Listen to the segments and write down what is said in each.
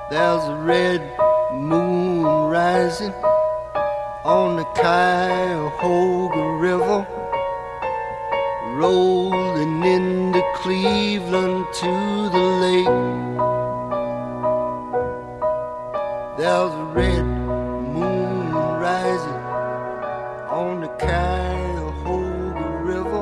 There's a red moon rising on the Cuyahoga River, rolling into Cleveland to the lake. There's a red moon rising on the Cuyahoga River,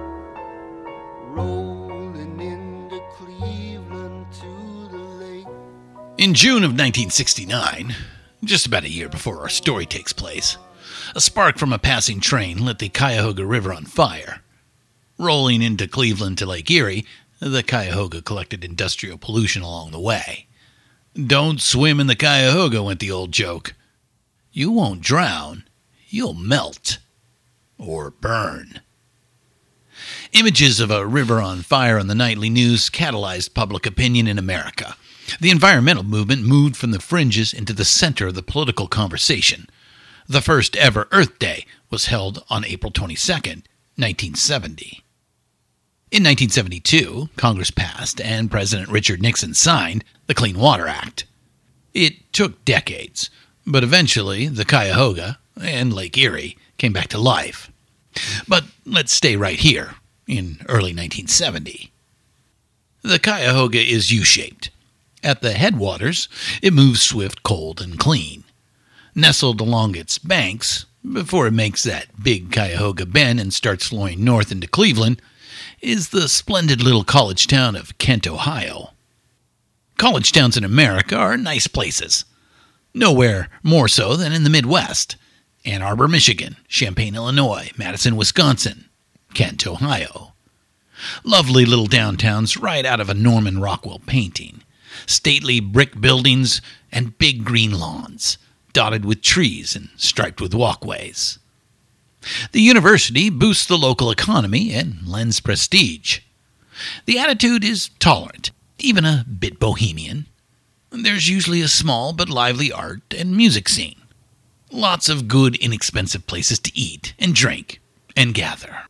rolling into Cleveland to the lake. In June of 1969, just about a year before our story takes place, a spark from a passing train lit the Cuyahoga River on fire. Rolling into Cleveland to Lake Erie, the Cuyahoga collected industrial pollution along the way. "Don't swim in the Cuyahoga," went the old joke. "You won't drown, you'll melt. Or burn." Images of a river on fire on the nightly news catalyzed public opinion in America. The environmental movement moved from the fringes into the center of the political conversation. The first ever Earth Day was held on April 22, 1970. In 1972, Congress passed and President Richard Nixon signed the Clean Water Act. It took decades, but eventually the Cuyahoga and Lake Erie came back to life. But let's stay right here in early 1970. The Cuyahoga is U-shaped. At the headwaters, it moves swift, cold, and clean. Nestled along its banks, before it makes that big Cuyahoga bend and starts flowing north into Cleveland, is the splendid little college town of Kent, Ohio. College towns in America are nice places. Nowhere more so than in the Midwest. Ann Arbor, Michigan, Champaign, Illinois, Madison, Wisconsin, Kent, Ohio. Lovely little downtowns right out of a Norman Rockwell painting. Stately brick buildings and big green lawns, dotted with trees and striped with walkways. The university boosts the local economy and lends prestige. The attitude is tolerant, even a bit bohemian. There's usually a small but lively art and music scene. Lots of good, inexpensive places to eat and drink and gather.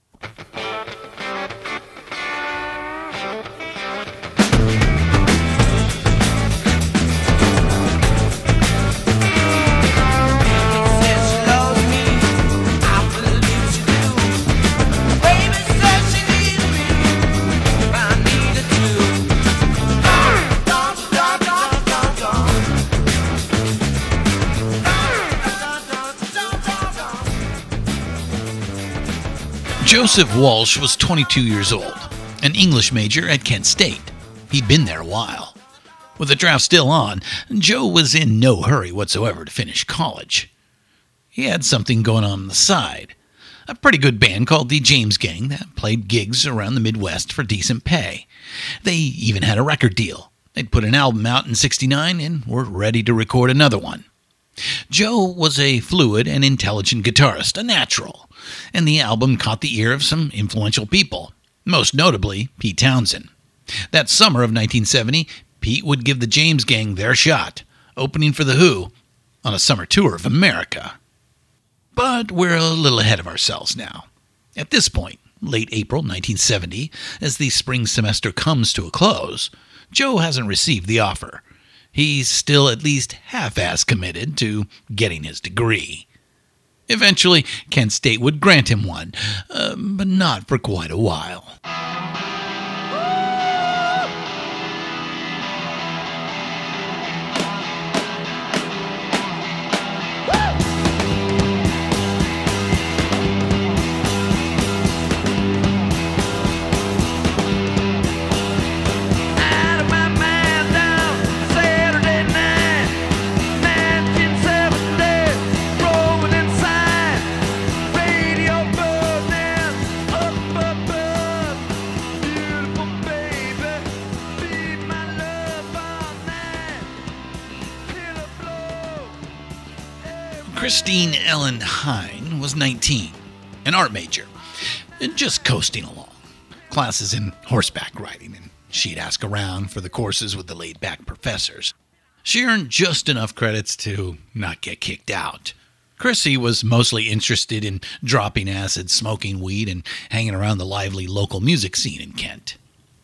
Joseph Walsh was 22 years old, an English major at Kent State. He'd been there a while. With the draft still on, Joe was in no hurry whatsoever to finish college. He had something going on the side. A pretty good band called the James Gang that played gigs around the Midwest for decent pay. They even had a record deal. They'd put an album out in '69 and were ready to record another one. Joe was a fluid and intelligent guitarist, a natural, and the album caught the ear of some influential people, most notably Pete Townshend. That summer of 1970, Pete would give the James Gang their shot, opening for The Who on a summer tour of America. But we're a little ahead of ourselves now. At this point, late April 1970, as the spring semester comes to a close, Joe hasn't received the offer. He's still at least half-ass committed to getting his degree. Eventually, Kent State would grant him one, but not for quite a while. Christine Ellen Hine was 19, an art major, and just coasting along. Classes in horseback riding, and she'd ask around for the courses with the laid-back professors. She earned just enough credits to not get kicked out. Chrissy was mostly interested in dropping acid, smoking weed, and hanging around the lively local music scene in Kent.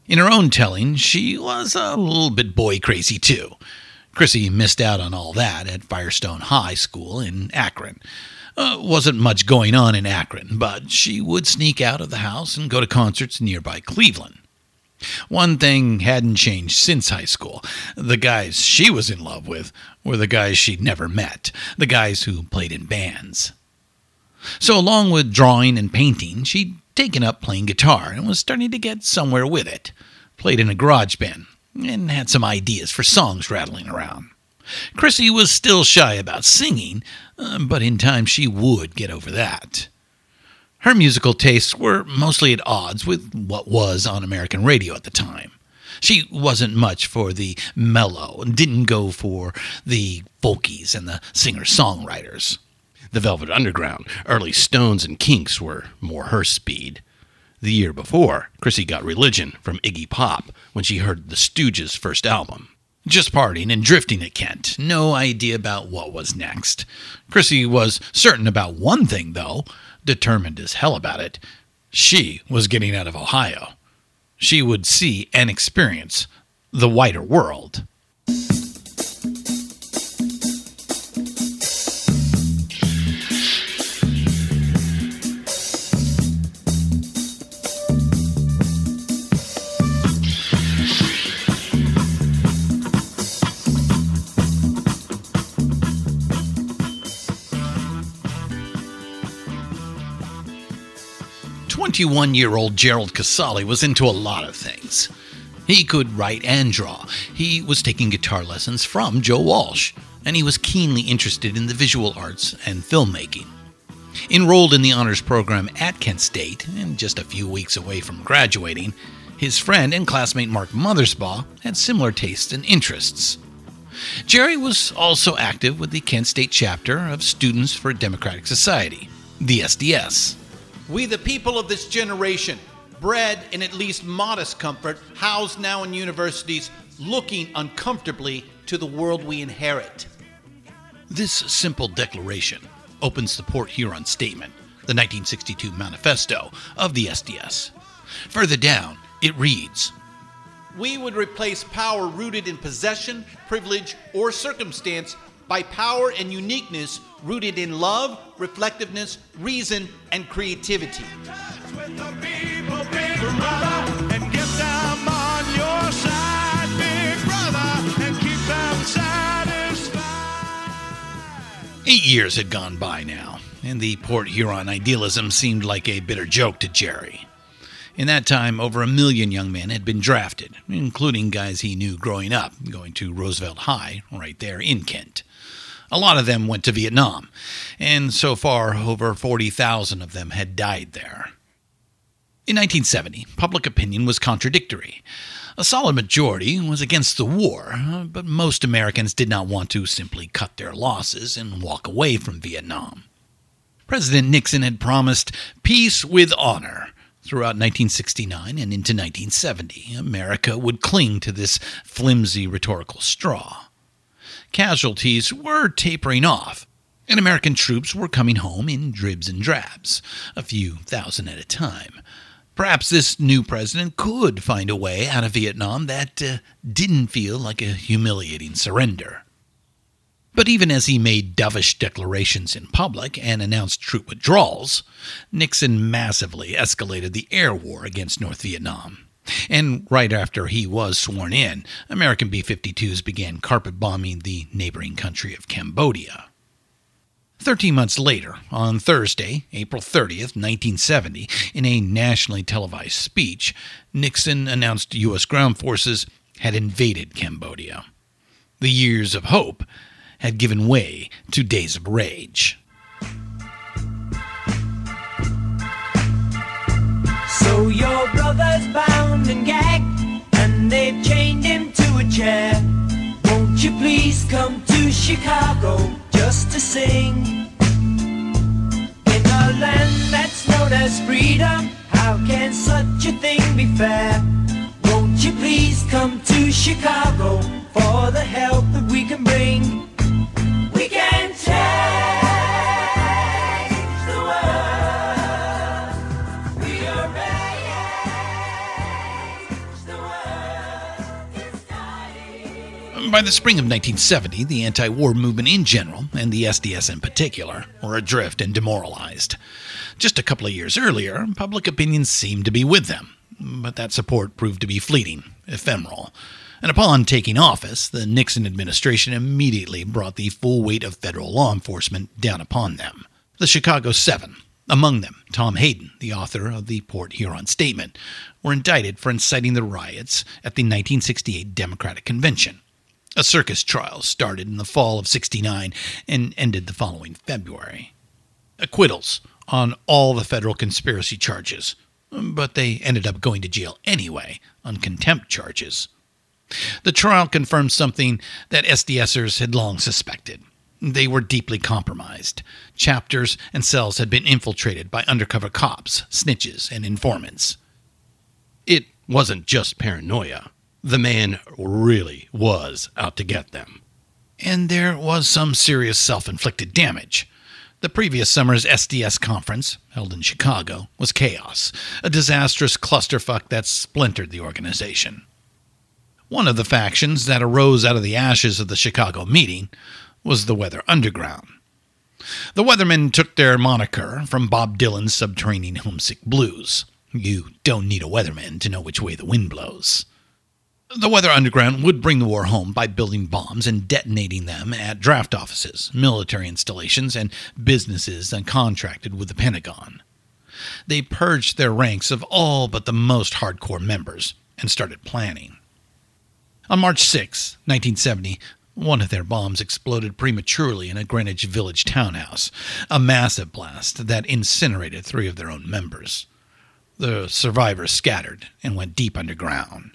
In her own telling, she was a little bit boy crazy too. Chrissy missed out on all that at Firestone High School in Akron. Wasn't much going on in Akron, but she would sneak out of the house and go to concerts nearby Cleveland. One thing hadn't changed since high school. The guys she was in love with were the guys she'd never met, the guys who played in bands. So along with drawing and painting, she'd taken up playing guitar and was starting to get somewhere with it. Played in a garage band and had some ideas for songs rattling around. Chrissy was still shy about singing, but in time she would get over that. Her musical tastes were mostly at odds with what was on American radio at the time. She wasn't much for the mellow and didn't go for the folkies and the singer-songwriters. The Velvet Underground, early Stones and Kinks were more her speed. The year before, Chrissy got religion from Iggy Pop when she heard the Stooges' first album. Just partying and drifting at Kent, no idea about what was next. Chrissy was certain about one thing, though, determined as hell about it. She was getting out of Ohio. She would see and experience the wider world. 21-year-old Gerald Casale was into a lot of things. He could write and draw. He was taking guitar lessons from Joe Walsh, and he was keenly interested in the visual arts and filmmaking. Enrolled in the honors program at Kent State, and just a few weeks away from graduating, his friend and classmate Mark Mothersbaugh had similar tastes and interests. Jerry was also active with the Kent State chapter of Students for a Democratic Society, the SDS. We, the people of this generation, bred in at least modest comfort, housed now in universities, looking uncomfortably to the world we inherit. This simple declaration opens the Port Huron Statement, the 1962 manifesto of the SDS. Further down, it reads, We would replace power rooted in possession, privilege, or circumstance by power and uniqueness rooted in love, reflectiveness, reason, and creativity. With the people, big brother, and get them on your side, big brother, and keep them satisfied. 8 years had gone by now, and the Port Huron idealism seemed like a bitter joke to Jerry. In that time, over 1 million young men had been drafted, including guys he knew growing up, going to Roosevelt High, right there in Kent. A lot of them went to Vietnam, and so far, over 40,000 of them had died there. In 1970, public opinion was contradictory. A solid majority was against the war, but most Americans did not want to simply cut their losses and walk away from Vietnam. President Nixon had promised peace with honor. Throughout 1969 and into 1970, America would cling to this flimsy rhetorical straw. Casualties were tapering off, and American troops were coming home in dribs and drabs, a few thousand at a time. Perhaps this new president could find a way out of Vietnam that didn't feel like a humiliating surrender. But even as he made dovish declarations in public and announced troop withdrawals, Nixon massively escalated the air war against North Vietnam. And right after he was sworn in, American B-52s began carpet-bombing the neighboring country of Cambodia. 13 months later, on Thursday, April 30th, 1970, in a nationally televised speech, Nixon announced U.S. ground forces had invaded Cambodia. The years of hope had given way to days of rage. So your brother's bound and gagged, and they've chained him to a chair. Won't you please come to Chicago just to sing? In a land that's known as freedom, how can such a thing be fair? Won't you please come to Chicago for the help that we can bring? We can change the world. We are raised the By the spring of 1970, the anti-war movement in general, and the SDS in particular, were adrift and demoralized. Just a couple of years earlier, public opinion seemed to be with them, but that support proved to be fleeting, ephemeral. And upon taking office, the Nixon administration immediately brought the full weight of federal law enforcement down upon them. The Chicago Seven, among them Tom Hayden, the author of the Port Huron Statement, were indicted for inciting the riots at the 1968 Democratic Convention. A circus trial started in the fall of '69 and ended the following February. Acquittals on all the federal conspiracy charges, but they ended up going to jail anyway on contempt charges. The trial confirmed something that SDSers had long suspected. They were deeply compromised. Chapters and cells had been infiltrated by undercover cops, snitches, and informants. It wasn't just paranoia. The man really was out to get them. And there was some serious self-inflicted damage. The previous summer's SDS conference, held in Chicago, was chaos, a disastrous clusterfuck that splintered the organization. One of the factions that arose out of the ashes of the Chicago meeting was the Weather Underground. The Weathermen took their moniker from Bob Dylan's Subterranean Homesick Blues. You don't need a weatherman to know which way the wind blows. The Weather Underground would bring the war home by building bombs and detonating them at draft offices, military installations, and businesses that contracted with the Pentagon. They purged their ranks of all but the most hardcore members and started planning. On March 6, 1970, one of their bombs exploded prematurely in a Greenwich Village townhouse, a massive blast that incinerated 3 of their own members. The survivors scattered and went deep underground.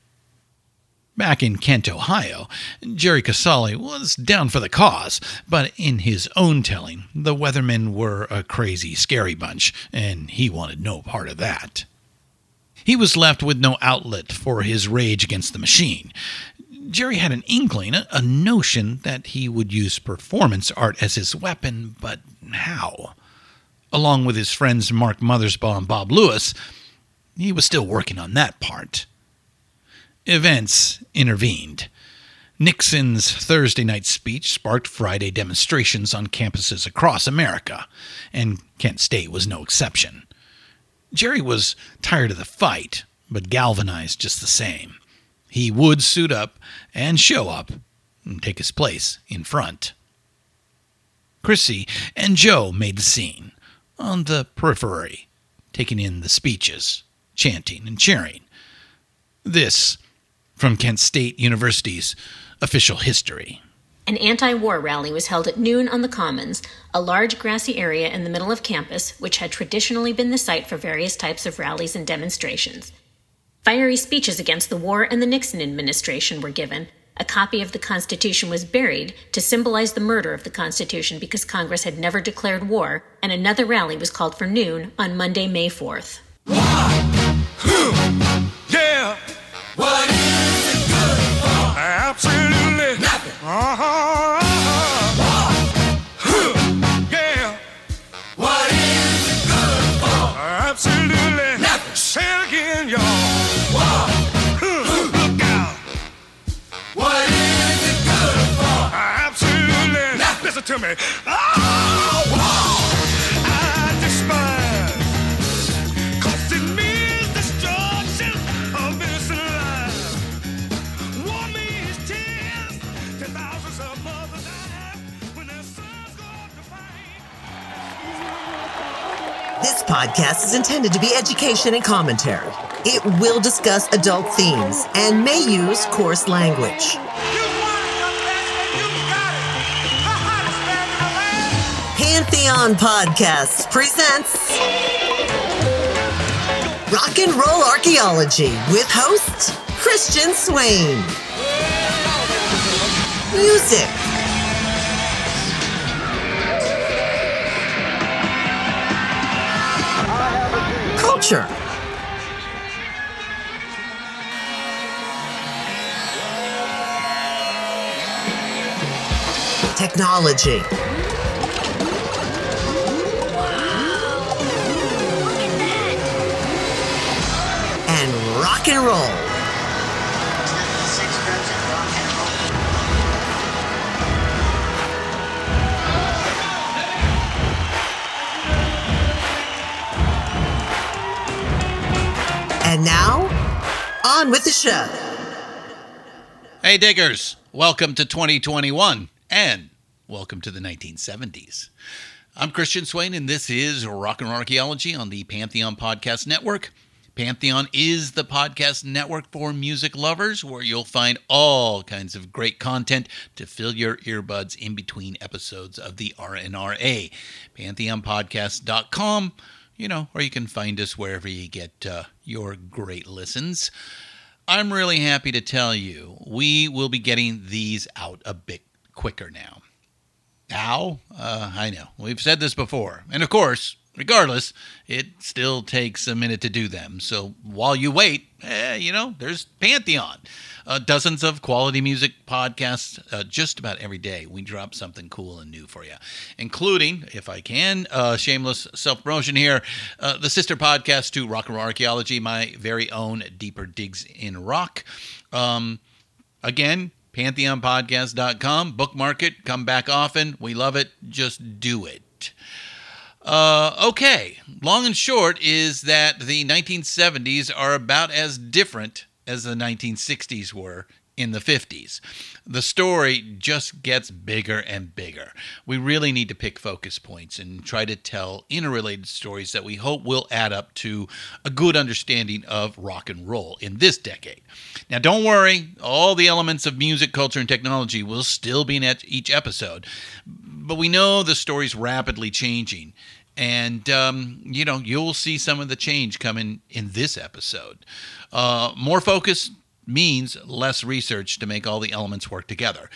Back in Kent, Ohio, Jerry Casale was down for the cause, but in his own telling, the Weathermen were a crazy, scary bunch, and he wanted no part of that. He was left with no outlet for his rage against the machine. Jerry had an inkling, a notion that he would use performance art as his weapon, but how? Along with his friends Mark Mothersbaugh and Bob Lewis, he was still working on that part. Events intervened. Nixon's Thursday night speech sparked Friday demonstrations on campuses across America, and Kent State was no exception. Jerry was tired of the fight, but galvanized just the same. He would suit up and show up and take his place in front. Chrissy and Joe made the scene, on the periphery, taking in the speeches, chanting and cheering. This from Kent State University's official history. An anti-war rally was held at noon on the Commons, a large grassy area in the middle of campus, which had traditionally been the site for various types of rallies and demonstrations. Fiery speeches against the war and the Nixon administration were given. A copy of the Constitution was buried to symbolize the murder of the Constitution because Congress had never declared war, and another rally was called for noon on Monday, May 4th. Yeah. What is it good for? Absolutely nothing. Yeah. What is it good for? Absolutely nothing. Say it again, y'all. Look out. What is it good for? Absolutely nothing. Listen to me. I despise. 'Cause it means destruction of innocent lives. War means tears. 10,000s of mothers die when their sons go to fight. This podcast is intended to be education and commentary. It will discuss adult themes and may use coarse language. Pantheon Podcasts presents Rock and Roll Archaeology with host Christian Swain. Music. Culture. Technology. And rock and roll. on with the show. Hey, diggers. Welcome to 2021 and welcome to the 1970s. I'm Christian Swain, and this is Rock and Roll Archaeology on the Pantheon Podcast Network. Pantheon is the podcast network for music lovers where you'll find all kinds of great content to fill your earbuds in between episodes of the RNRA. PantheonPodcast.com, or you can find us wherever you get your great listens. I'm really happy to tell you we will be getting these out a bit quicker now. How? I know. We've said this before. And of course, regardless, it still takes a minute to do them. So while you wait, there's Pantheon. Dozens of quality music podcasts just about every day. We drop something cool and new for you, including, if I can, shameless self-promotion here, the sister podcast to Rock and Roll Archaeology, my very own Deeper Digs in Rock. Again, PantheonPodcast.com. Bookmark it. Come back often. We love it. Just do it. Okay. Long and short is that the 1970s are about as different as the 1960s were in the 50s. The story just gets bigger and bigger. We really need to pick focus points and try to tell interrelated stories that we hope will add up to a good understanding of rock and roll in this decade. Now, don't worry, all the elements of music, culture, and technology will still be in each episode, but we know the story's rapidly changing. And, you'll see some of the change coming in this episode. More focus means less research to make all the elements work together.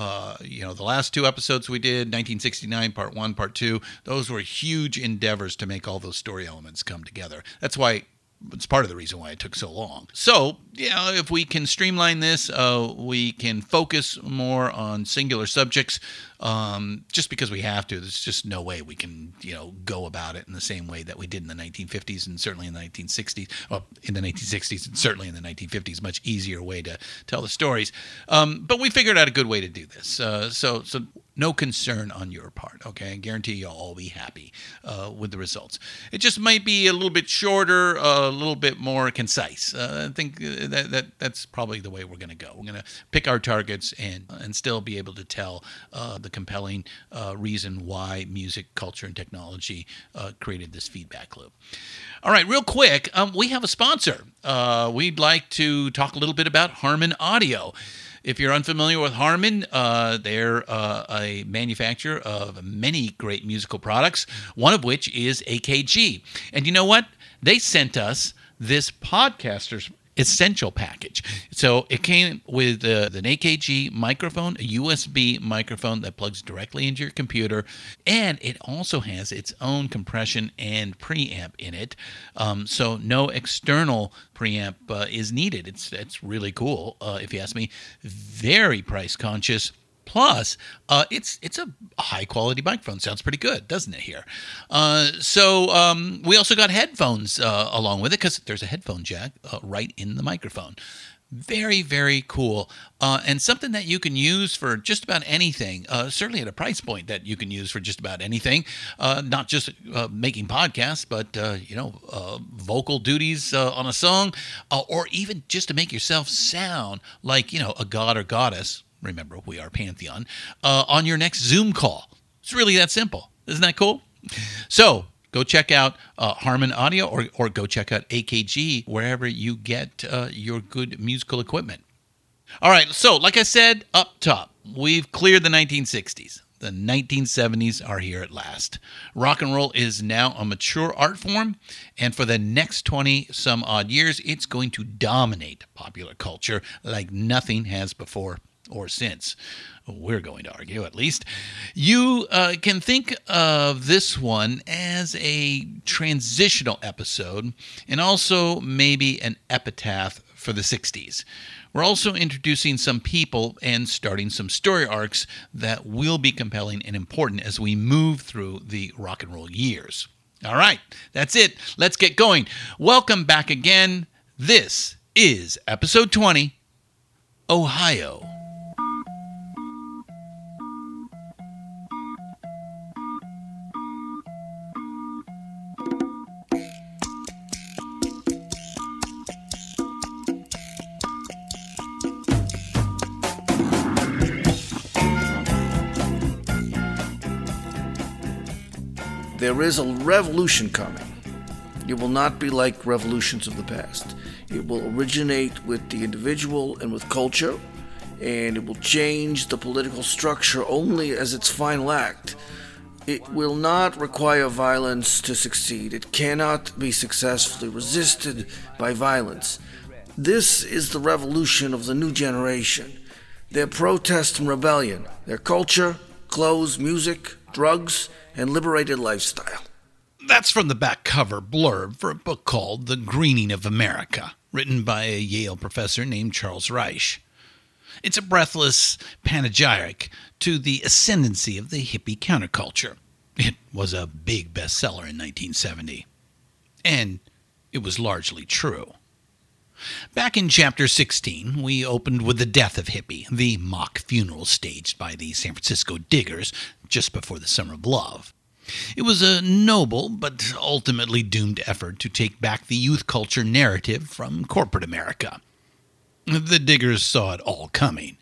The last two episodes we did, 1969, part 1, part 2, those were huge endeavors to make all those story elements come together. That's why it's part of the reason why it took so long. So, if we can streamline this, we can focus more on singular subjects, just because we have to. There's just no way we can, go about it in the same way that we did in the 1950s and certainly in the 1960s. Well, in the 1960s and certainly in the 1950s, much easier way to tell the stories. But we figured out a good way to do this. So no concern on your part, okay? I guarantee you'll all be happy with the results. It just might be a little bit shorter, a little bit more concise. I think that's probably the way we're going to go. We're going to pick our targets and still be able to tell the compelling reason why music, culture, and technology created this feedback loop. All right, real quick, we have a sponsor. We'd like to talk a little bit about Harman Audio. If you're unfamiliar with Harman, they're a manufacturer of many great musical products, one of which is AKG. And you know what? They sent us this Podcaster's Essential package. So it came with an AKG microphone, a USB microphone that plugs directly into your computer, and it also has its own compression and preamp in it. So no external preamp is needed. It's really cool, if you ask me. Very price conscious. Plus, it's a high-quality microphone. Sounds pretty good, doesn't it, here? So we also got headphones along with it because there's a headphone jack right in the microphone. Very, very cool. And something that you can use for just about anything, certainly at a price point that you can use for just about anything, not just making podcasts, but, vocal duties on a song, or even just to make yourself sound like, a god or goddess. Remember, we are Pantheon, on your next Zoom call. It's really that simple. Isn't that cool? So go check out Harman Audio or go check out AKG wherever you get your good musical equipment. All right, so like I said up top, we've cleared the 1960s. The 1970s are here at last. Rock and roll is now a mature art form, and for the next 20-some odd years, it's going to dominate popular culture like nothing has before or since. We're going to argue, at least. You can think of this one as a transitional episode and also maybe an epitaph for the 60s. We're also introducing some people and starting some story arcs that will be compelling and important as we move through the rock and roll years. All right, that's it. Let's get going. Welcome back again. This is episode 20, Ohio. There is a revolution coming. It will not be like revolutions of the past. It will originate with the individual and with culture, and it will change the political structure only as its final act. It will not require violence to succeed. It cannot be successfully resisted by violence. This is the revolution of the new generation. Their protest and rebellion, their culture, clothes, music, drugs, and liberated lifestyle. That's from the back cover blurb for a book called The Greening of America, written by a Yale professor named Charles Reich. It's a breathless panegyric to the ascendancy of the hippie counterculture. It was a big bestseller in 1970. And it was largely true. Back in Chapter 16, we opened with the death of Hippie, the mock funeral staged by the San Francisco Diggers just before the Summer of Love. It was a noble but ultimately doomed effort to take back the youth culture narrative from corporate America. The Diggers saw it all coming.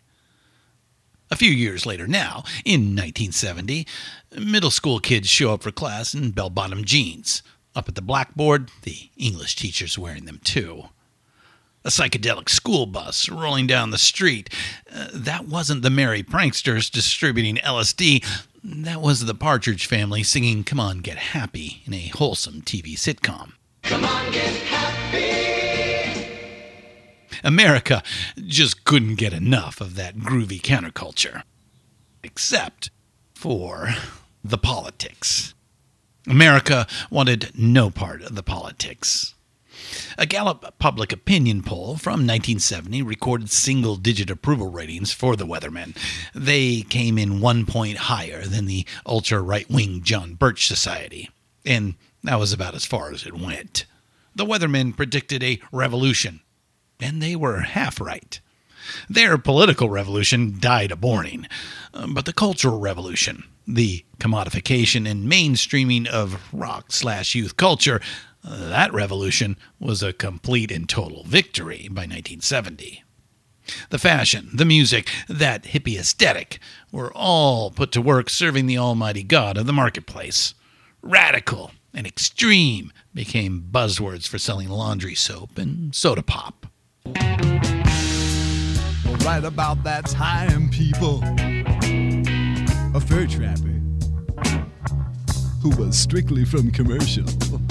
A few years later now, in 1970, middle school kids show up for class in bell-bottom jeans. Up at the blackboard, the English teacher's wearing them too. A psychedelic school bus rolling down the street. That wasn't the merry pranksters distributing LSD. That was the Partridge Family singing Come On Get Happy in a wholesome TV sitcom. Come on, get happy. America just couldn't get enough of that groovy counterculture. Except for the politics. America wanted no part of the politics. A Gallup public opinion poll from 1970 recorded single-digit approval ratings for the Weathermen. They came in 1 point higher than the ultra-right-wing John Birch Society. And that was about as far as it went. The Weathermen predicted a revolution. And they were half right. Their political revolution died a-borning. But the cultural revolution, the commodification and mainstreaming of rock/youth culture, that revolution was a complete and total victory by 1970. The fashion, the music, that hippie aesthetic were all put to work serving the almighty God of the marketplace. Radical and extreme became buzzwords for selling laundry soap and soda pop. Right about that time, people, a fur trapper who was strictly from commercial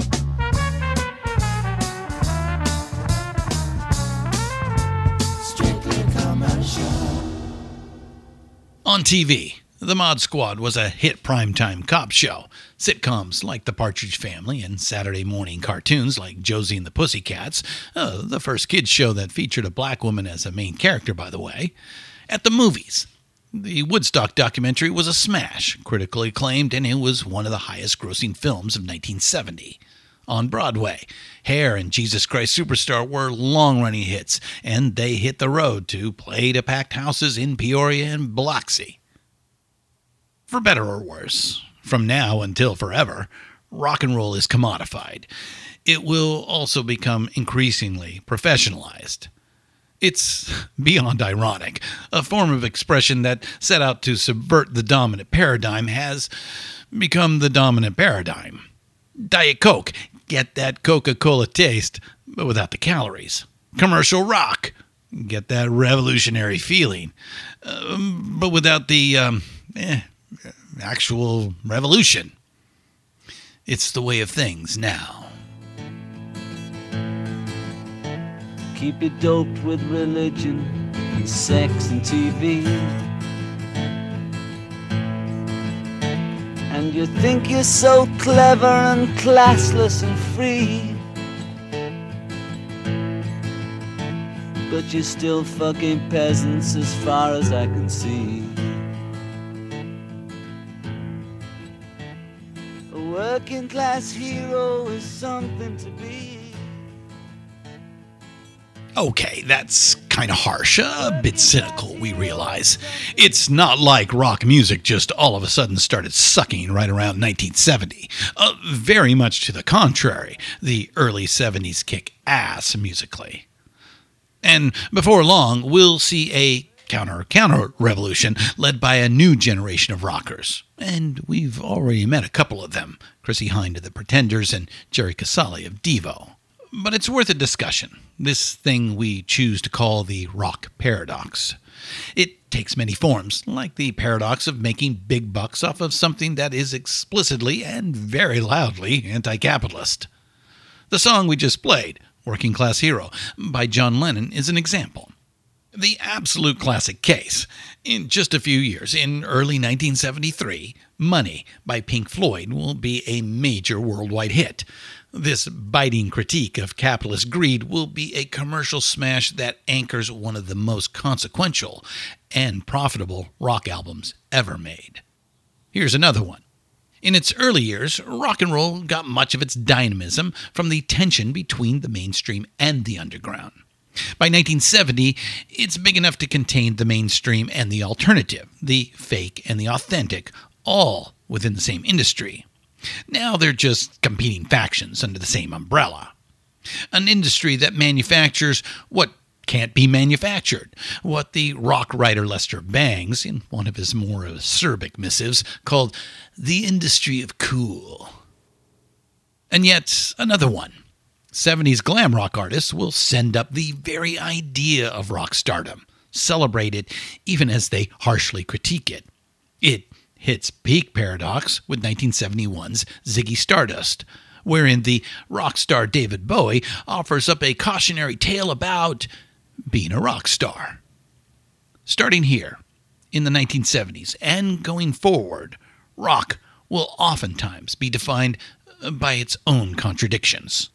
On TV, The Mod Squad was a hit primetime cop show. Sitcoms like The Partridge Family and Saturday morning cartoons like Josie and the Pussycats, the first kids show that featured a black woman as a main character, by the way. At the movies, the Woodstock documentary was a smash, critically acclaimed, and it was one of the highest-grossing films of 1970. On Broadway, Hair and Jesus Christ Superstar were long-running hits, and they hit the road to play to packed houses in Peoria and Biloxi. For better or worse, from now until forever, rock and roll is commodified. It will also become increasingly professionalized. It's beyond ironic. A form of expression that set out to subvert the dominant paradigm has become the dominant paradigm. Diet Coke, get that Coca-Cola taste, but without the calories. Commercial rock, get that revolutionary feeling, but without the actual revolution. It's the way of things now. Keep it doped with religion and sex and TV. And you think you're so clever and classless and free, but you're still fucking peasants as far as I can see. A working class hero is something to be. Okay, that's kind of harsh, a bit cynical, we realize. It's not like rock music just all of a sudden started sucking right around 1970. Very much to the contrary, the early 70s kick ass musically. And before long, we'll see a counter-revolution led by a new generation of rockers. And we've already met a couple of them, Chrissie Hynde of the Pretenders and Jerry Casale of Devo. But it's worth a discussion, this thing we choose to call the rock paradox. It takes many forms, like the paradox of making big bucks off of something that is explicitly and very loudly anti-capitalist. The song we just played, Working Class Hero, by John Lennon, is an example. The absolute classic case. In just a few years, in early 1973, Money by Pink Floyd will be a major worldwide hit. This biting critique of capitalist greed will be a commercial smash that anchors one of the most consequential and profitable rock albums ever made. Here's another one. In its early years, rock and roll got much of its dynamism from the tension between the mainstream and the underground. By 1970, it's big enough to contain the mainstream and the alternative, the fake and the authentic, all within the same industry. Now they're just competing factions under the same umbrella. An industry that manufactures what can't be manufactured, what the rock writer Lester Bangs, in one of his more acerbic missives, called the industry of cool. And yet another one. 70s glam rock artists will send up the very idea of rock stardom, celebrate it even as they harshly critique it. It hits peak paradox with 1971's Ziggy Stardust, wherein the rock star David Bowie offers up a cautionary tale about being a rock star. Starting here, in the 1970s, and going forward, rock will oftentimes be defined by its own contradictions.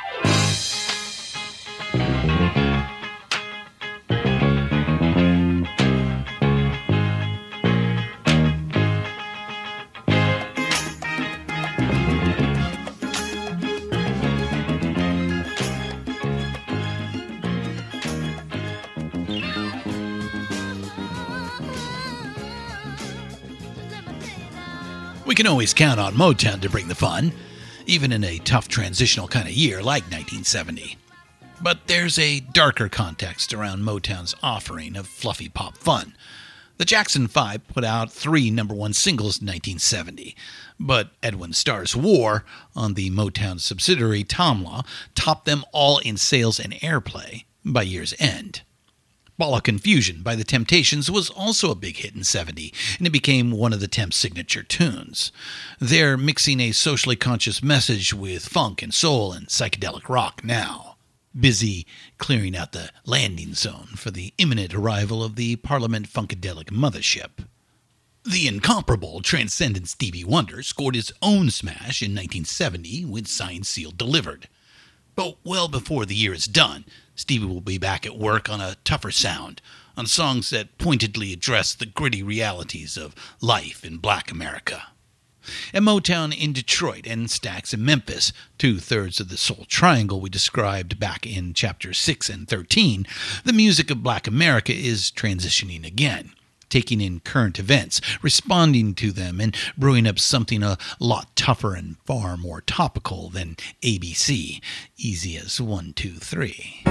We can always count on Motown to bring the fun, even in a tough transitional kind of year like 1970. But there's a darker context around Motown's offering of fluffy pop fun. The Jackson 5 put out 3 number-1 singles in 1970, but Edwin Starr's War on the Motown subsidiary Tamla topped them all in sales and airplay by year's end. Ball of Confusion by The Temptations was also a big hit in 70, and it became one of the Temp's signature tunes. They're mixing a socially conscious message with funk and soul and psychedelic rock now, busy clearing out the landing zone for the imminent arrival of the Parliament Funkadelic mothership. The incomparable Transcendent Stevie Wonder scored his own smash in 1970 with Signed, Sealed, Delivered. But well before the year is done, Stevie will be back at work on a tougher sound, on songs that pointedly address the gritty realities of life in Black America. At Motown in Detroit and Stax in Memphis, 2/3 of the Soul Triangle we described back in chapters 6 and 13, the music of Black America is transitioning again, taking in current events, responding to them, and brewing up something a lot tougher and far more topical than ABC, easy as 1, 2, 3.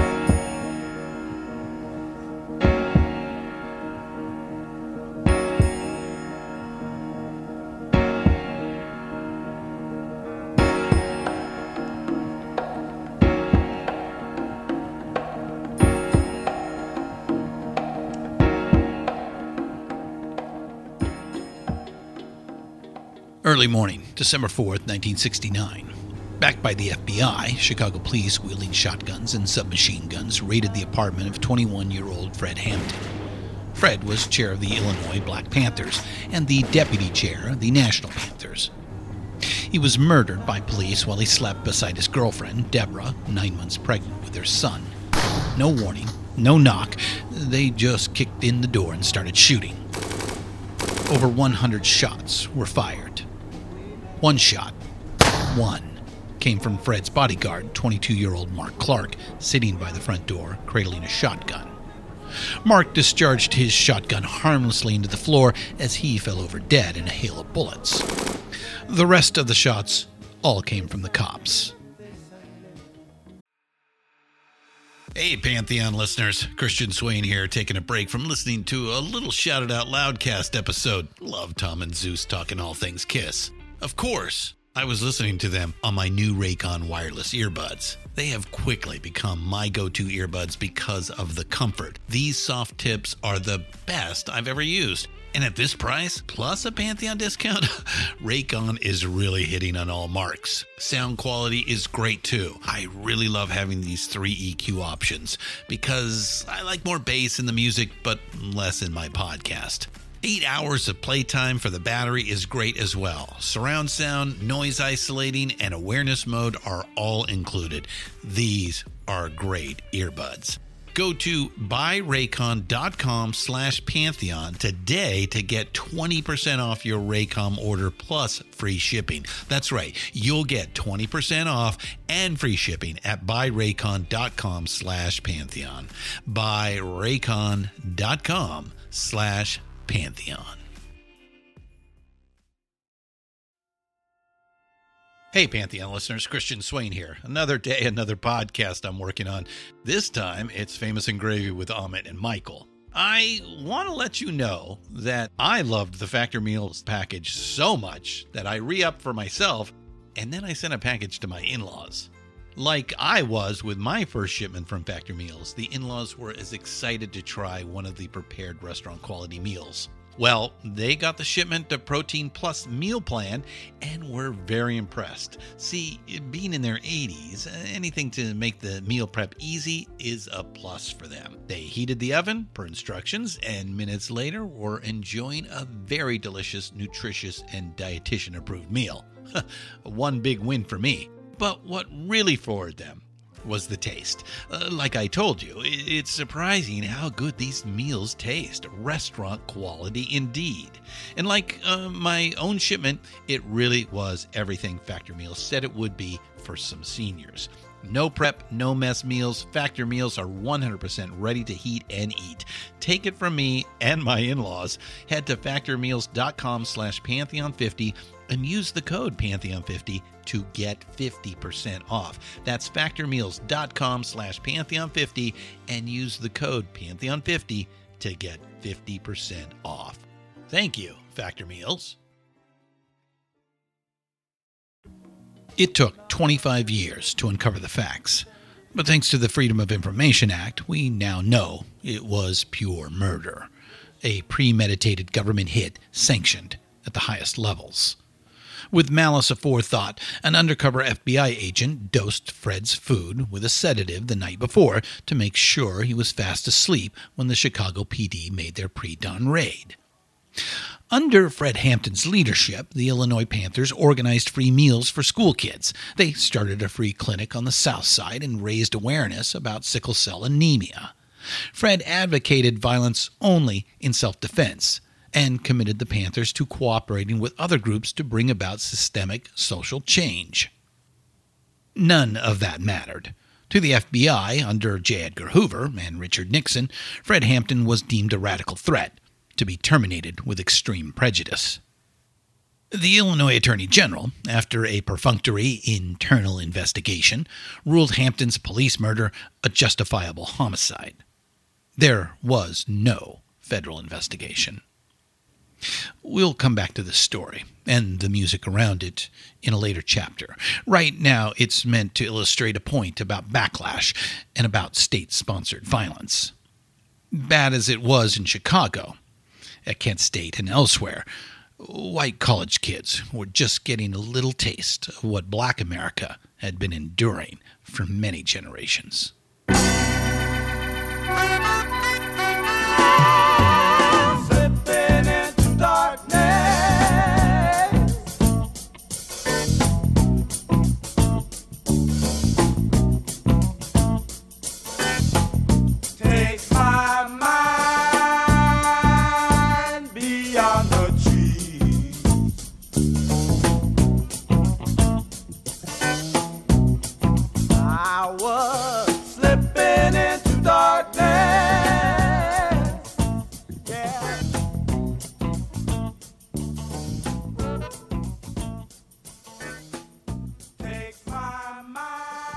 Early morning, December 4th, 1969. Backed by the FBI, Chicago police wielding shotguns and submachine guns raided the apartment of 21-year-old Fred Hampton. Fred was chair of the Illinois Black Panthers and the deputy chair of the National Panthers. He was murdered by police while he slept beside his girlfriend, Deborah, 9 months pregnant with their son. No warning, no knock. They just kicked in the door and started shooting. Over 100 shots were fired. One shot, came from Fred's bodyguard, 22-year-old Mark Clark, sitting by the front door, cradling a shotgun. Mark discharged his shotgun harmlessly into the floor as he fell over dead in a hail of bullets. The rest of the shots all came from the cops. Hey, Pantheon listeners. Christian Swain here, taking a break from listening to a little Shout It Out Loudcast episode. Love Tom and Zeus talking all things Kiss. Of course, I was listening to them on my new Raycon wireless earbuds. They have quickly become my go-to earbuds because of the comfort. These soft tips are the best I've ever used. And at this price, plus a Pantheon discount, Raycon is really hitting on all marks. Sound quality is great too. I really love having these 3 EQ options because I like more bass in the music, but less in my podcast. 8 hours of playtime for the battery is great as well. Surround sound, noise isolating, and awareness mode are all included. These are great earbuds. Go to buyraycon.com/Pantheon today to get 20% off your Raycom order plus free shipping. That's right, you'll get 20% off and free shipping at buyraycon.com/Pantheon. buyraycon.com/Pantheon. Hey, Pantheon listeners, Christian Swain here. Another day, another podcast I'm working on. This time, it's Famous and Gravy with Amit and Michael. I want to let you know that I loved the Factor Meals package so much that I re-upped for myself, and then I sent a package to my in-laws. Like I was with my first shipment from Factor Meals, the in-laws were as excited to try one of the prepared restaurant quality meals. Well, they got the shipment of Protein Plus meal plan and were very impressed. See, being in their 80s, anything to make the meal prep easy is a plus for them. They heated the oven per instructions and minutes later were enjoying a very delicious, nutritious, and dietitian-approved meal. One big win for me. But what really floored them was the taste. Like I told you, it's surprising how good these meals taste. Restaurant quality indeed. And like my own shipment, it really was everything Factor Meals said it would be for some seniors. No prep, no mess meals. Factor Meals are 100% ready to heat and eat. Take it from me and my in-laws. Head to factormeals.com/Pantheon50 and use the code Pantheon50 to get 50% off. That's factormeals.com/Pantheon50 and use the code Pantheon50 to get 50% off. Thank you, Factor Meals. It took 25 years to uncover the facts, but thanks to the Freedom of Information Act, we now know it was pure murder, a premeditated government hit sanctioned at the highest levels. With malice aforethought, an undercover FBI agent dosed Fred's food with a sedative the night before to make sure he was fast asleep when the Chicago PD made their pre-dawn raid. Under Fred Hampton's leadership, the Illinois Panthers organized free meals for school kids. They started a free clinic on the South Side and raised awareness about sickle cell anemia. Fred advocated violence only in self-defense and committed the Panthers to cooperating with other groups to bring about systemic social change. None of that mattered. To the FBI, under J. Edgar Hoover and Richard Nixon, Fred Hampton was deemed a radical threat, to be terminated with extreme prejudice. The Illinois Attorney General, after a perfunctory internal investigation, ruled Hampton's police murder a justifiable homicide. There was no federal investigation. We'll come back to this story and the music around it in a later chapter. Right now, it's meant to illustrate a point about backlash and about state-sponsored violence. Bad as it was in Chicago, at Kent State and elsewhere, white college kids were just getting a little taste of what Black America had been enduring for many generations. Slipping into darkness. Take my mind beyond the trees. I was slipping into darkness.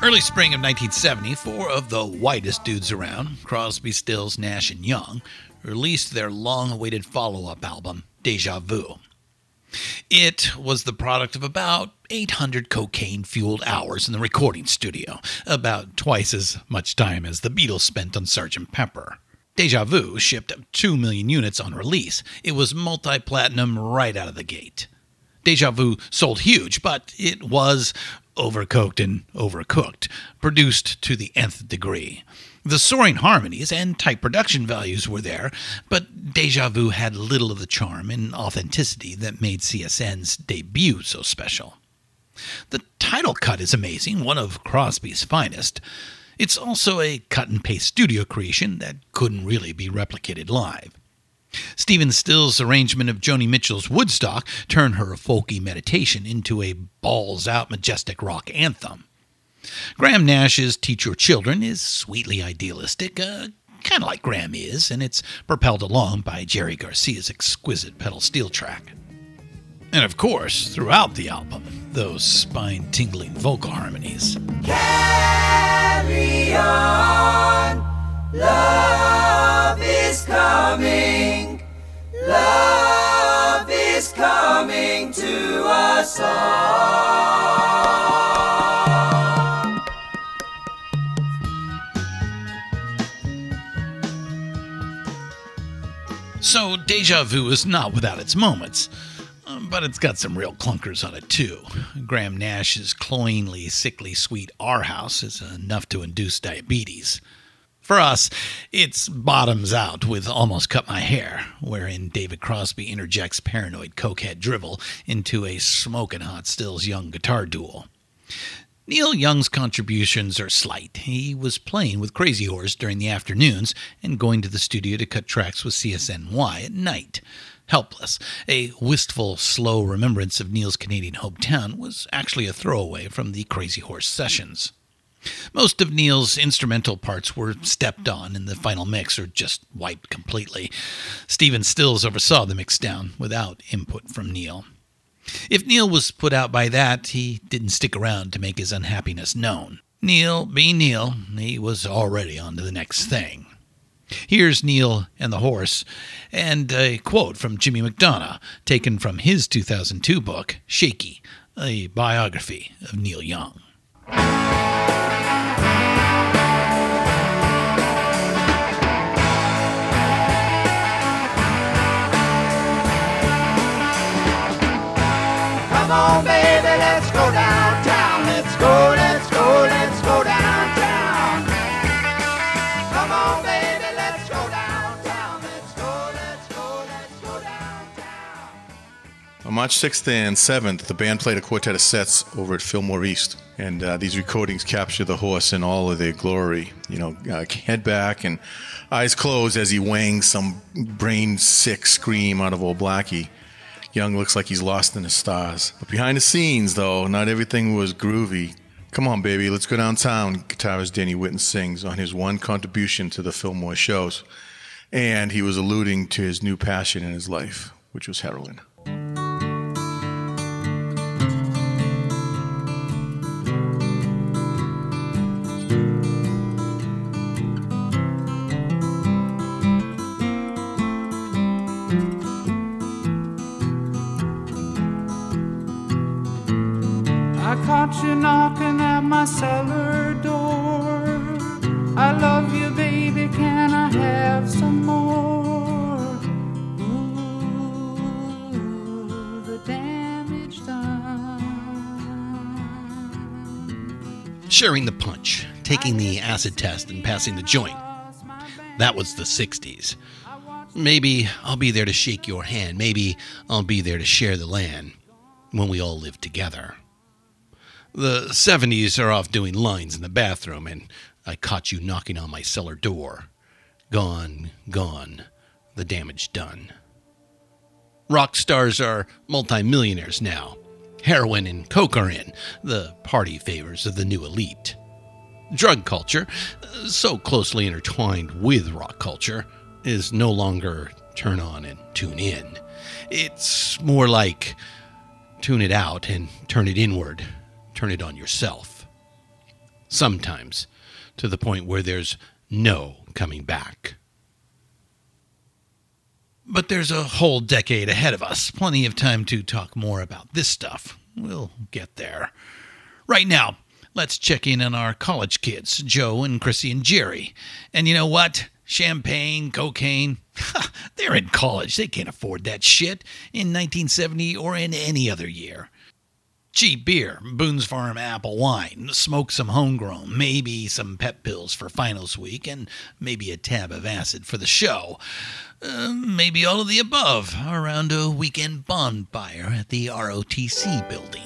Early spring of 1970, four of the whitest dudes around, Crosby, Stills, Nash, and Young, released their long-awaited follow-up album, Deja Vu. It was the product of about 800 cocaine-fueled hours in the recording studio, about twice as much time as the Beatles spent on Sgt. Pepper. Deja Vu shipped 2 million units on release. It was multi-platinum right out of the gate. Deja Vu sold huge, but it was overcoked and overcooked, produced to the nth degree. The soaring harmonies and tight production values were there, but Deja Vu had little of the charm and authenticity that made CSN's debut so special. The title cut is amazing, one of Crosby's finest. It's also a cut-and-paste studio creation that couldn't really be replicated live. Stephen Stills' arrangement of Joni Mitchell's Woodstock turned her folky meditation into a balls-out majestic rock anthem. Graham Nash's Teach Your Children is sweetly idealistic, kind of like Graham is, and it's propelled along by Jerry Garcia's exquisite pedal steel track. And of course, throughout the album, those spine-tingling vocal harmonies. Carry on. Love is coming. Love is coming to us all. So, Deja Vu is not without its moments, but it's got some real clunkers on it too. Graham Nash's cloyingly, sickly sweet Our House is enough to induce diabetes. For us, it's bottoms out with Almost Cut My Hair, wherein David Crosby interjects paranoid cokehead drivel into a smoking hot Stills Young guitar duel. Neil Young's contributions are slight. He was playing with Crazy Horse during the afternoons and going to the studio to cut tracks with CSNY at night. Helpless, a wistful, slow remembrance of Neil's Canadian hometown, was actually a throwaway from the Crazy Horse sessions. Most of Neil's instrumental parts were stepped on in the final mix or just wiped completely. Stephen Stills oversaw the mixdown without input from Neil. If Neil was put out by that, he didn't stick around to make his unhappiness known. Neil, being Neil, he was already on to the next thing. Here's Neil and the Horse, and a quote from Jimmy McDonough, taken from his 2002 book, Shaky, a biography of Neil Young. Come on, baby, let's go downtown. Let's go, let's go, let's go downtown. Come on, baby, let's go downtown. Let's go, let's go, let's go downtown. On March 6th and 7th, the band played a quartet of sets over at Fillmore East. And these recordings capture the Horse in all of their glory. You know, head back and eyes closed as he wangs some brain-sick scream out of old Blackie. Young looks like he's lost in the stars. But behind the scenes, though, not everything was groovy. Come on, baby, let's go downtown, guitarist Danny Whitten sings on his one contribution to the Fillmore shows. And he was alluding to his new passion in his life, which was heroin. I caught you knocking at my cellar door. I love you, baby, can I have some more? Ooh, the damage done. Sharing the punch, taking the acid test and passing the joint. That was the 60s. Maybe I'll be there to shake your hand. Maybe I'll be there to share the land when we all live together. The 70s are off doing lines in the bathroom, and I caught you knocking on my cellar door. Gone, gone, the damage done. Rock stars are multimillionaires now. Heroin and coke are in, the party favors of the new elite. Drug culture, so closely intertwined with rock culture, is no longer turn on and tune in. It's more like tune it out and turn it inward. Turn it on yourself. Sometimes, to the point where there's no coming back. But there's a whole decade ahead of us. Plenty of time to talk more about this stuff. We'll get there. Right now, let's check in on our college kids, Joe and Chrissy and Jerry. And you know what? Champagne, cocaine, they're in college. They can't afford that shit in 1970 or in any other year. Cheap beer, Boone's Farm apple wine, smoke some homegrown, maybe some pep pills for finals week, and maybe a tab of acid for the show. Maybe all of the above around a weekend bonfire at the ROTC building.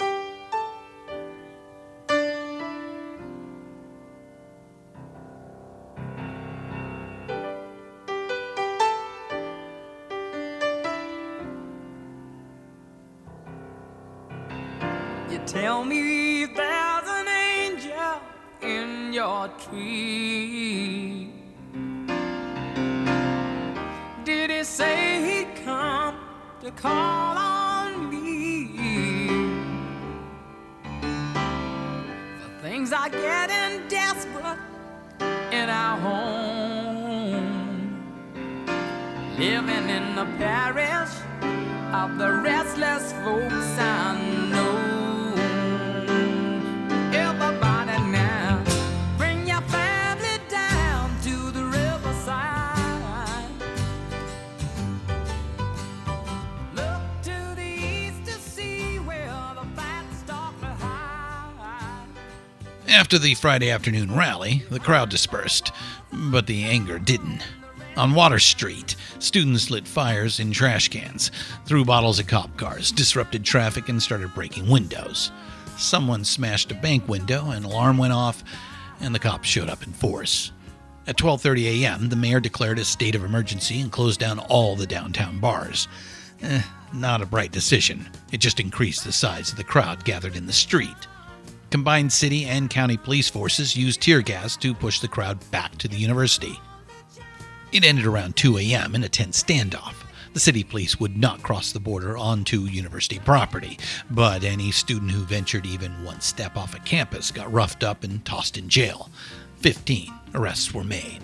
Tell me there's an angel in your tree. Did he say he'd come to call on me? For things are getting desperate in our home, living in the parish of the restless folks I know. After the Friday afternoon rally, the crowd dispersed, but the anger didn't. On Water Street, students lit fires in trash cans, threw bottles at cop cars, disrupted traffic, and started breaking windows. Someone smashed a bank window, an alarm went off, and the cops showed up in force. At 12:30 a.m., the mayor declared a state of emergency and closed down all the downtown bars. Not a bright decision. It just increased the size of the crowd gathered in the street. Combined city and county police forces used tear gas to push the crowd back to the university. It ended around 2 a.m. in a tense standoff. The city police would not cross the border onto university property, but any student who ventured even one step off a campus got roughed up and tossed in jail. 15 arrests were made.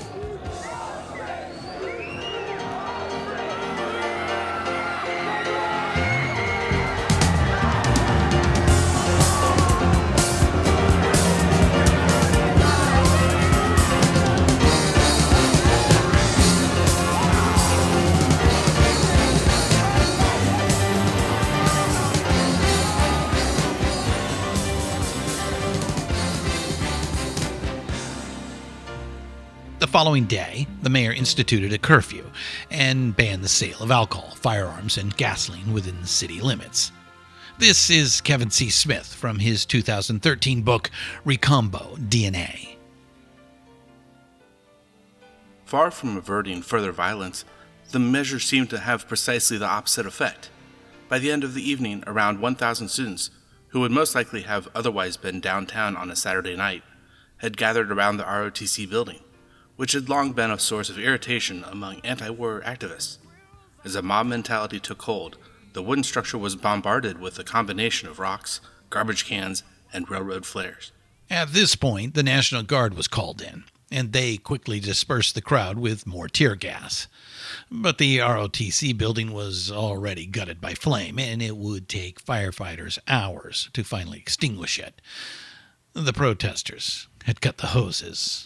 The following day, the mayor instituted a curfew and banned the sale of alcohol, firearms, and gasoline within the city limits. This is Kevin C. Smith from his 2013 book, Recombo DNA. Far from averting further violence, the measure seemed to have precisely the opposite effect. By the end of the evening, around 1,000 students, who would most likely have otherwise been downtown on a Saturday night, had gathered around the ROTC building, which had long been a source of irritation among anti-war activists. As a mob mentality took hold, the wooden structure was bombarded with a combination of rocks, garbage cans, and railroad flares. At this point, the National Guard was called in, and they quickly dispersed the crowd with more tear gas. But the ROTC building was already gutted by flame, and it would take firefighters hours to finally extinguish it. The protesters had cut the hoses.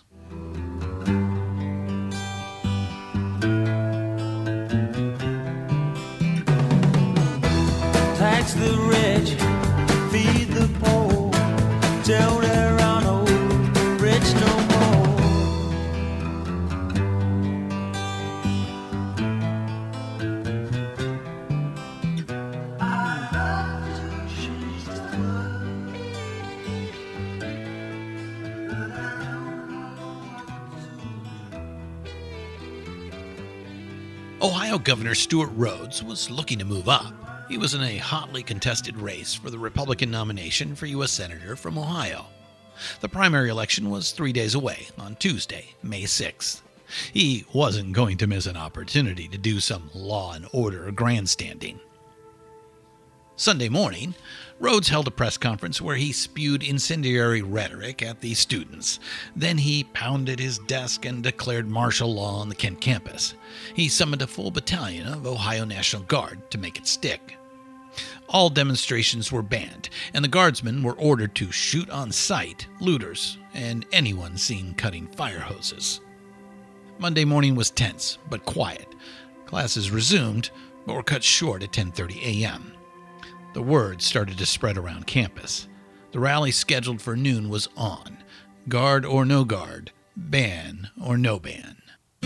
Tax the rich, feed the poor, till there are no rich no more. Ohio Governor Stuart Rhodes was looking to move up. He was in a hotly contested race for the Republican nomination for U.S. Senator from Ohio. The primary election was 3 days away, on Tuesday, May 6th. He wasn't going to miss an opportunity to do some law and order grandstanding. Sunday morning, Rhodes held a press conference where he spewed incendiary rhetoric at the students. Then he pounded his desk and declared martial law on the Kent campus. He summoned a full battalion of Ohio National Guard to make it stick. All demonstrations were banned, and the guardsmen were ordered to shoot on sight looters and anyone seen cutting fire hoses. Monday morning was tense, but quiet. Classes resumed, but were cut short at 10:30 a.m. The word started to spread around campus. The rally scheduled for noon was on. Guard or no guard, ban or no ban.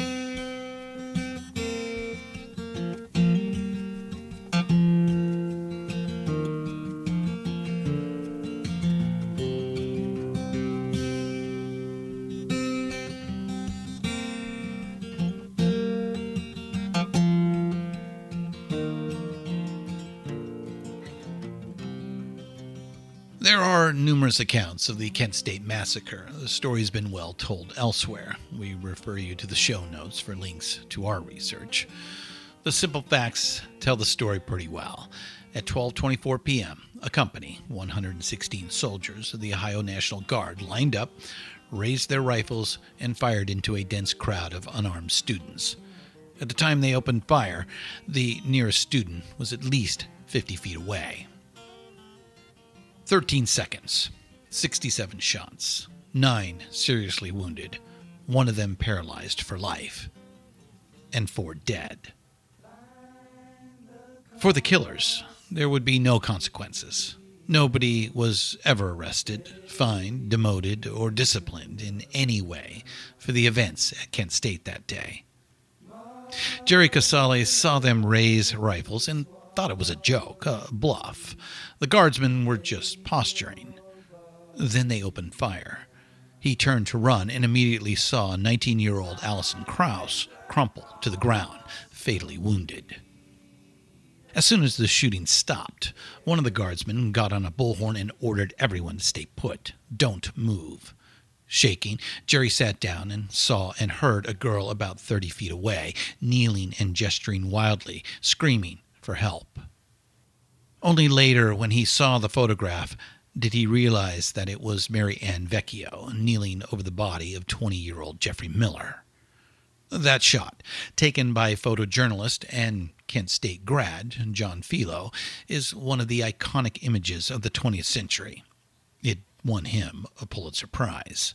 There are numerous accounts of the Kent State Massacre. The story's been well told elsewhere. We refer you to the show notes for links to our research. The simple facts tell the story pretty well. At 12:24 p.m., a company, 116 soldiers of the Ohio National Guard, lined up, raised their rifles, and fired into a dense crowd of unarmed students. At the time they opened fire, the nearest student was at least 50 feet away. 13 seconds, 67 shots, 9 seriously wounded, one of them paralyzed for life, and 4 dead. For the killers, there would be no consequences. Nobody was ever arrested, fined, demoted, or disciplined in any way for the events at Kent State that day. Jerry Casale saw them raise rifles and thought it was a joke, a bluff. The guardsmen were just posturing. Then they opened fire. He turned to run and immediately saw 19-year-old Allison Krause crumple to the ground, fatally wounded. As soon as the shooting stopped, one of the guardsmen got on a bullhorn and ordered everyone to stay put. Don't move. Shaking, Jerry sat down and saw and heard a girl about 30 feet away, kneeling and gesturing wildly, screaming for help. Only later, when he saw the photograph, did he realize that it was Mary Ann Vecchio kneeling over the body of 20-year-old Jeffrey Miller. That shot, taken by photojournalist and Kent State grad John Philo, is one of the iconic images of the 20th century. It won him a Pulitzer Prize.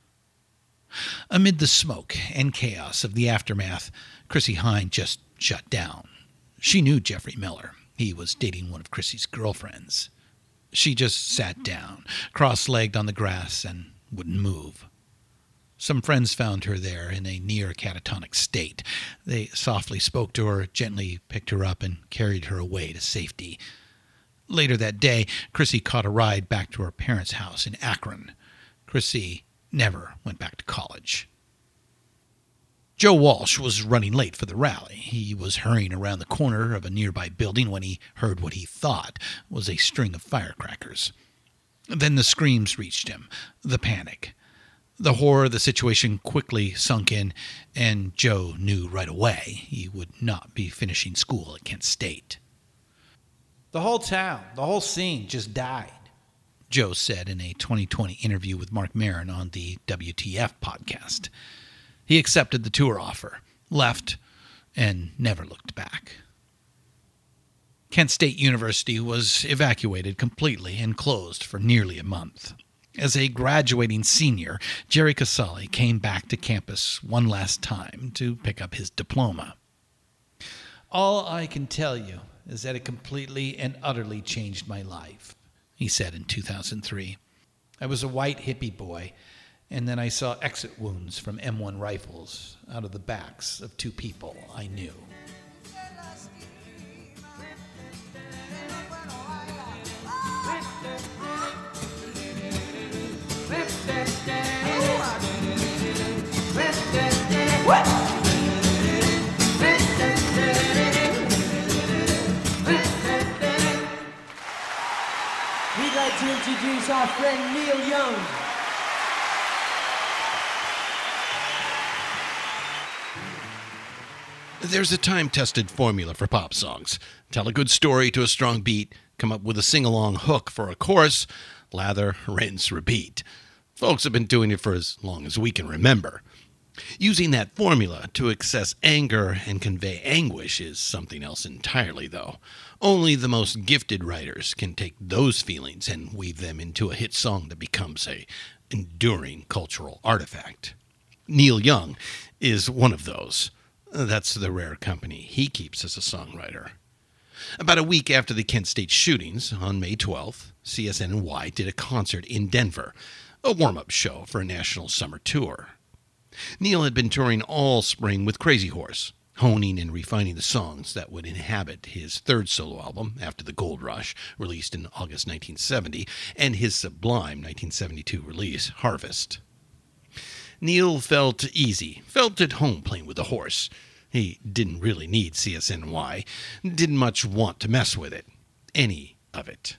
Amid the smoke and chaos of the aftermath, Chrissie Hynde just shut down. She knew Jeffrey Miller. He was dating one of Chrissie's girlfriends. She just sat down, cross-legged on the grass, and wouldn't move. Some friends found her there in a near catatonic state. They softly spoke to her, gently picked her up, and carried her away to safety. Later that day, Chrissie caught a ride back to her parents' house in Akron. Chrissie never went back to college. Joe Walsh was running late for the rally. He was hurrying around the corner of a nearby building when he heard what he thought was a string of firecrackers. Then the screams reached him, the panic. The horror of the situation quickly sunk in, and Joe knew right away he would not be finishing school at Kent State. The whole town, the whole scene just died, Joe said in a 2020 interview with Mark Maron on the WTF podcast. He accepted the tour offer, left, and never looked back. Kent State University was evacuated completely and closed for nearly a month. As a graduating senior, Jerry Casale came back to campus one last time to pick up his diploma. All I can tell you is that it completely and utterly changed my life, he said in 2003. I was a white hippie boy, and then I saw exit wounds from M1 rifles out of the backs of 2 people I knew. We'd like to introduce our friend Neil Young. There's a time-tested formula for pop songs. Tell a good story to a strong beat, come up with a sing-along hook for a chorus, lather, rinse, repeat. Folks have been doing it for as long as we can remember. Using that formula to access anger and convey anguish is something else entirely, though. Only the most gifted writers can take those feelings and weave them into a hit song that becomes an enduring cultural artifact. Neil Young is one of those. That's the rare company he keeps as a songwriter. About a week after the Kent State shootings, on May 12th, CSNY did a concert in Denver, a warm-up show for a national summer tour. Neil had been touring all spring with Crazy Horse, honing and refining the songs that would inhabit his third solo album after the Gold Rush, released in August 1970, and his sublime 1972 release, Harvest. Neil felt easy, felt at home playing with the horse. He didn't really need CSNY, didn't much want to mess with it, any of it.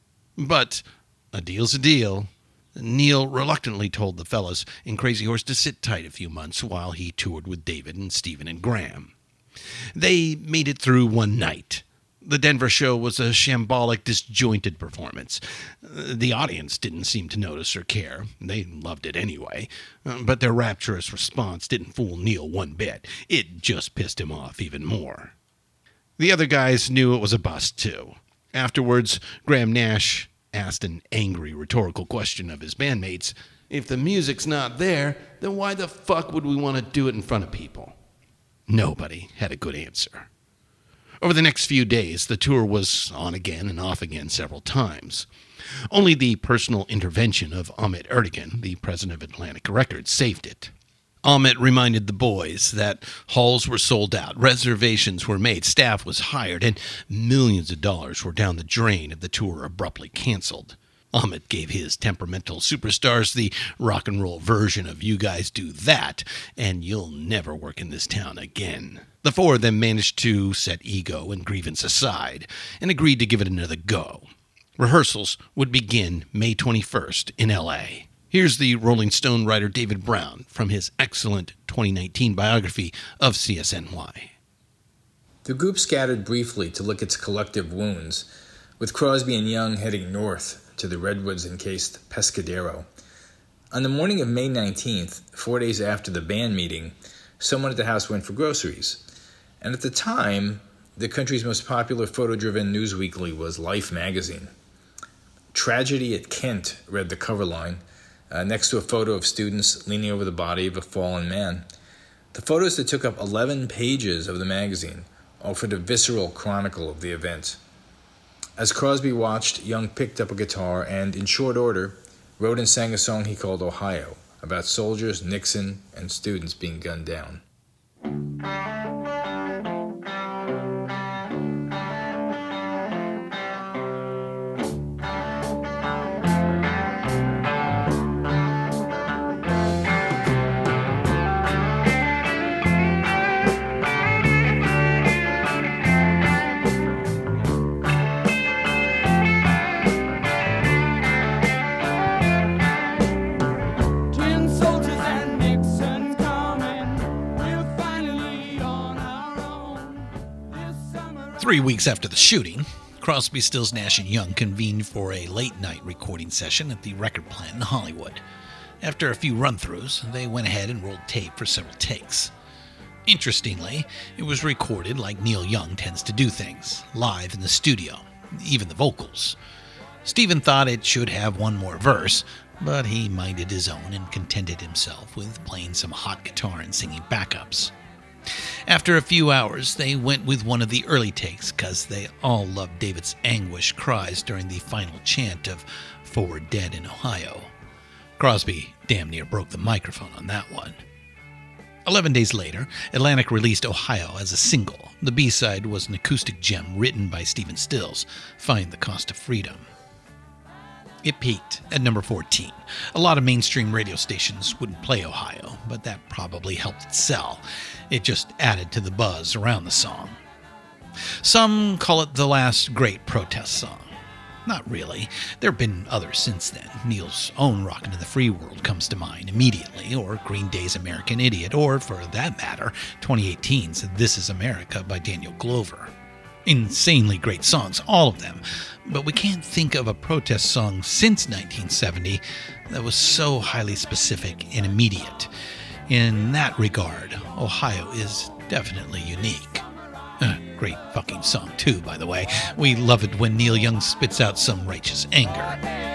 But a deal's a deal. Neil reluctantly told the fellas in Crazy Horse to sit tight a few months while he toured with David and Stephen and Graham. They made it through one night. The Denver show was a shambolic, disjointed performance. The audience didn't seem to notice or care. They loved it anyway. But their rapturous response didn't fool Neil one bit. It just pissed him off even more. The other guys knew it was a bust, too. Afterwards, Graham Nash asked an angry rhetorical question of his bandmates. If the music's not there, then why the fuck would we want to do it in front of people? Nobody had a good answer. Over the next few days, the tour was on again and off again several times. Only the personal intervention of Ahmet Ertegun, the president of Atlantic Records, saved it. Ahmet reminded the boys that halls were sold out, reservations were made, staff was hired, and millions of dollars were down the drain if the tour abruptly canceled. Ahmet gave his temperamental superstars the rock and roll version of "you guys do that, and you'll never work in this town again." The four of them managed to set ego and grievance aside and agreed to give it another go. Rehearsals would begin May 21st in L.A. Here's the Rolling Stone writer David Brown from his excellent 2019 biography of CSNY. The group scattered briefly to lick its collective wounds, with Crosby and Young heading north to the redwoods-encased Pescadero. On the morning of May 19th, 4 days after the band meeting, someone at the house went for groceries. And at the time, the country's most popular photo-driven news weekly was Life magazine. "Tragedy at Kent," read the cover line, next to a photo of students leaning over the body of a fallen man. The photos that took up 11 pages of the magazine offered a visceral chronicle of the event. As Crosby watched, Young picked up a guitar and, in short order, wrote and sang a song he called Ohio, about soldiers, Nixon, and students being gunned down. Twin soldiers and Nixon coming. We're finally on our own. This summer 3 weeks after the shooting, Crosby, Stills, Nash and Young convened for a late-night recording session at the record plant in Hollywood. After a few run-throughs, they went ahead and rolled tape for several takes. Interestingly, it was recorded like Neil Young tends to do things, live in the studio, even the vocals. Stephen thought it should have one more verse, but he minded his own and contented himself with playing some hot guitar and singing backups. After a few hours, they went with one of the early takes because they all loved David's anguish cries during the final chant of "Forward Dead in Ohio." Crosby damn near broke the microphone on that one. 11 days later, Atlantic released Ohio as a single. The B-side was an acoustic gem written by Stephen Stills, "Find the Cost of Freedom." It peaked at number 14. A lot of mainstream radio stations wouldn't play Ohio, but that probably helped it sell. It just added to the buzz around the song. Some call it the last great protest song. Not really. There have been others since then. Neil's own Rockin' in the Free World comes to mind immediately, or Green Day's American Idiot, or, for that matter, 2018's This Is America by Daniel Glover. Insanely great songs, all of them. But we can't think of a protest song since 1970 that was so highly specific and immediate. In that regard, Ohio is definitely unique. Great fucking song too, by the way. We love it when Neil Young spits out some righteous anger.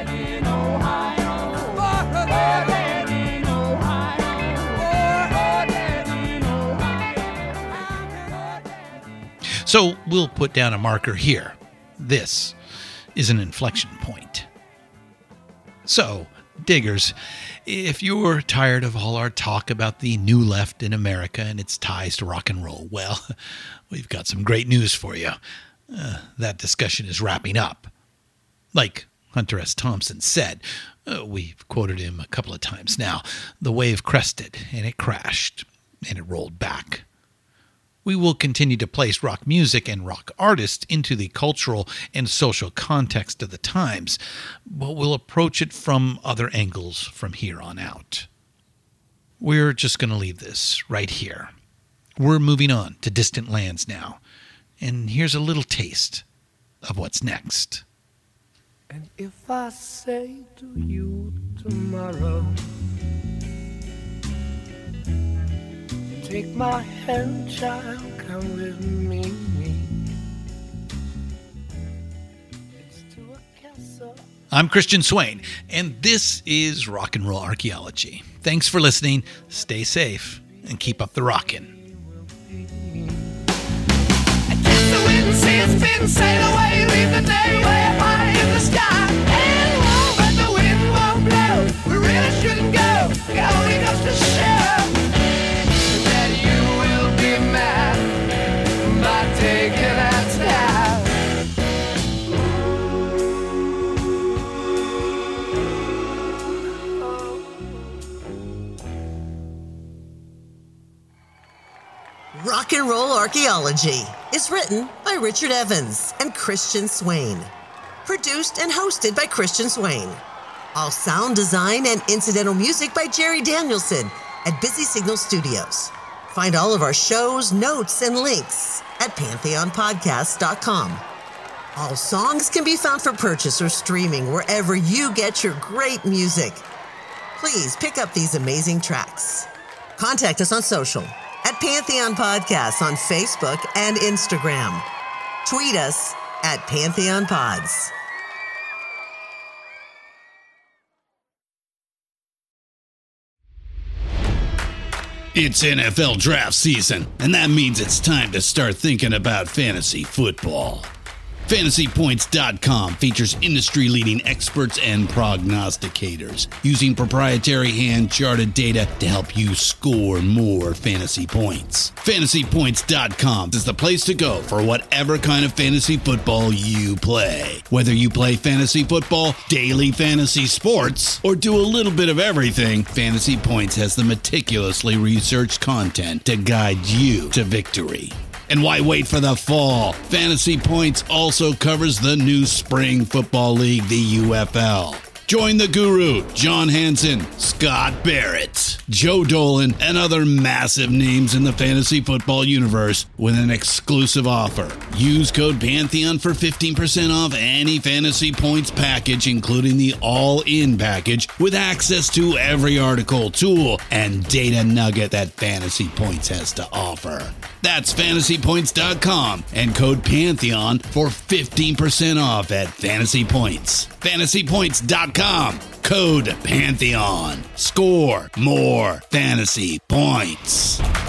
So we'll put down a marker here. This is an inflection point. So, diggers, if you're tired of all our talk about the new left in America and its ties to rock and roll, well, we've got some great news for you. That discussion is wrapping up. Like Hunter S. Thompson said, we've quoted him a couple of times now, the wave crested and it crashed and it rolled back. We will continue to place rock music and rock artists into the cultural and social context of the times, but we'll approach it from other angles from here on out. We're just going to leave this right here. We're moving on to distant lands now, and here's a little taste of what's next. And if I say to you tomorrow, take my hand, child, come with me. It's to a castle. I'm Christian Swain, and this is Rock and Roll Archaeology. Thanks for listening, stay safe, and keep up the rockin'. I guess the wind says spin, sail away, leave the day way high in the sky. And warm, but the wind won't blow. We really shouldn't go. It only goes to show that you will be mad by taking that step. Rock and Roll Archaeology is written by Richard Evans and Christian Swain. Produced and hosted by Christian Swain. All sound design and incidental music by Jerry Danielson at Busy Signal Studios. Find all of our shows, notes, and links at pantheonpodcast.com. All songs can be found for purchase or streaming wherever you get your great music. Please pick up these amazing tracks. Contact us on social at Pantheon Podcasts on Facebook and Instagram. Tweet us at Pantheon Pods. It's NFL draft season, and that means it's time to start thinking about fantasy football. FantasyPoints.com features industry-leading experts and prognosticators using proprietary hand-charted data to help you score more fantasy points. FantasyPoints.com is the place to go for whatever kind of fantasy football you play. Whether you play fantasy football, daily fantasy sports, or do a little bit of everything, Fantasy Points has the meticulously researched content to guide you to victory. And why wait for the fall? Fantasy Points also covers the new spring football league, the UFL. Join the guru, John Hansen, Scott Barrett, Joe Dolan, and other massive names in the fantasy football universe with an exclusive offer. Use code Pantheon for 15% off any Fantasy Points package, including the all-in package, with access to every article, tool, and data nugget that Fantasy Points has to offer. That's FantasyPoints.com and code Pantheon for 15% off at Fantasy Points. FantasyPoints.com, code Pantheon. Score more fantasy points.